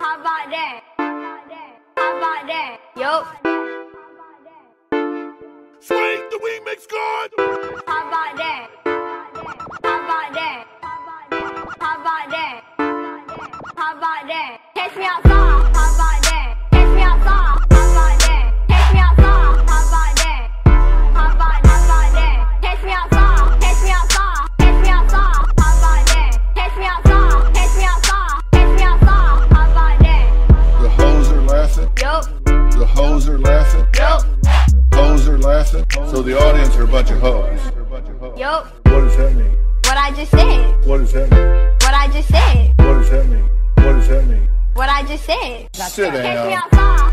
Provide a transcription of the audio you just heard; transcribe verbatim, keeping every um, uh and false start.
How about that? How about that? Yup. Swing the remix god. How about that? How about that? How about that? How about that? Catch me outside. How about that? Catch me outside. How about that? Catch me outside. How about that? How about how about that? Catch me outside. Catch me outside. Catch me outside. How about that? Catch me outside. Catch me outside. Catch me outside. How about that? The hoes are laughing. Yup. The hoes are laughing. Yup. Hoes are laughing. So the audience are a bunch of hoes. Yup. What does that mean? What I just said. What does that mean? What I just said. What does that mean? What does that mean? What I just said. Sit Catch me down. outside.